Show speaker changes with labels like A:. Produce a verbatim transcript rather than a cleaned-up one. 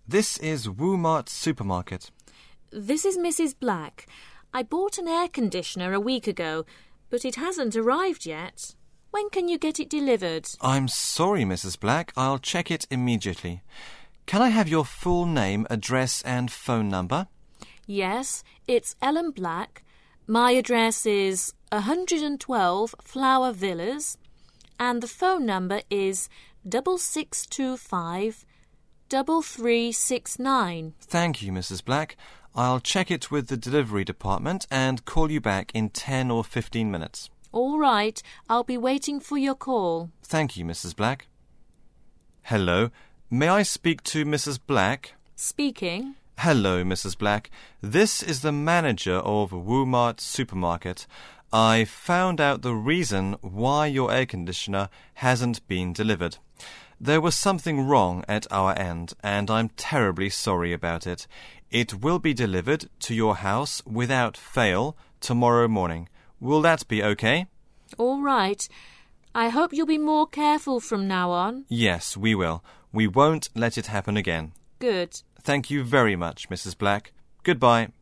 A: This is Woolmart Supermarket.
B: This is Missus Black. I bought an air conditioner a week ago, but it hasn't arrived yet. When can you get it delivered?
A: I'm sorry, Missus Black. I'll check it immediately. Can I have your full name, address and phone number?
B: Yes, it's Ellen Black. My address is one hundred twelve Flower Villas, and the phone number is double six two five double three six nine.
A: Thank you, Missus Black. I'll check it with the delivery department and call you back in ten or fifteen minutes.
B: All right, I'll be waiting for your call.
A: Thank you, Missus Black. Hello, may I speak to Missus Black?
B: Speaking.
A: Hello, Missus Black. This is the manager of Woolmart Supermarket. I found out the reason why your air conditioner hasn't been delivered. There was something wrong at our end, and I'm terribly sorry about it. It will be delivered to your house without fail tomorrow morning. Will that be okay?
B: All right. I hope you'll be more careful from now on.
A: Yes, we will. We won't let it happen again.
B: Good.
A: Thank you very much, Missus Black. Goodbye.